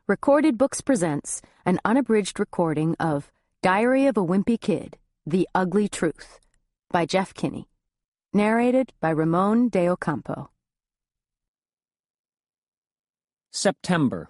Recorded Books presents an unabridged recording of Diary of a Wimpy Kid, The Ugly Truth, by Jeff Kinney. Narrated by Ramon de Ocampo. September.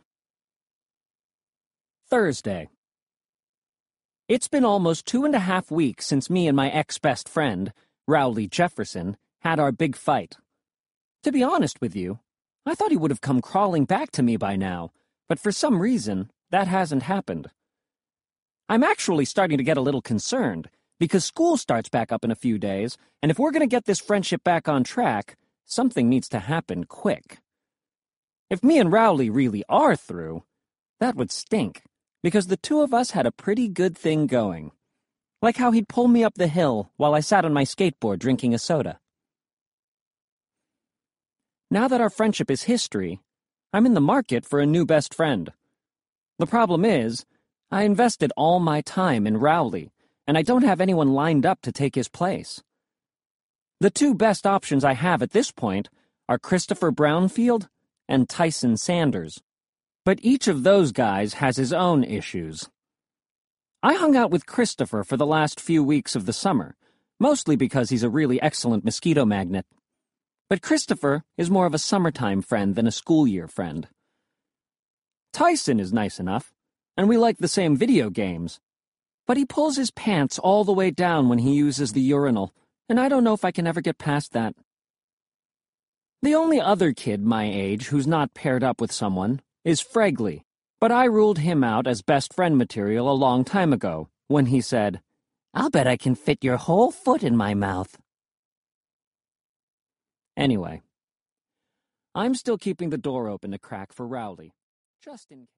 Thursday. It's been almost 2.5 weeks since me and my ex-best friend, Rowley Jefferson, had our big fight. To be honest with you, I thought he would have come crawling back to me by now, but for some reason, that hasn't happened. I'm actually starting to get a little concerned, because school starts back up in a few days, and if we're going to get this friendship back on track, something needs to happen quick. If me and Rowley really are through, that would stink, because the two of us had a pretty good thing going. Like how he'd pull me up the hill while I sat on my skateboard drinking a soda. Now that our friendship is history, I'm in the market for a new best friend. The problem is, I invested all my time in Rowley, and I don't have anyone lined up to take his place. The two best options I have at this point are Christopher Brownfield and Tyson Sanders. But each of those guys has his own issues. I hung out with Christopher for the last few weeks of the summer, mostly because he's a really excellent mosquito magnet. But Christopher is more of a summertime friend than a school year friend. Tyson is nice enough, and we like the same video games. But he pulls his pants all the way down when he uses the urinal, and I don't know if I can ever get past that. The only other kid my age who's not paired up with someone is Fregley, but I ruled him out as best friend material a long time ago, when he said, "I'll bet I can fit your whole foot in my mouth." Anyway, I'm still keeping the door open a crack for Rowley, just in case.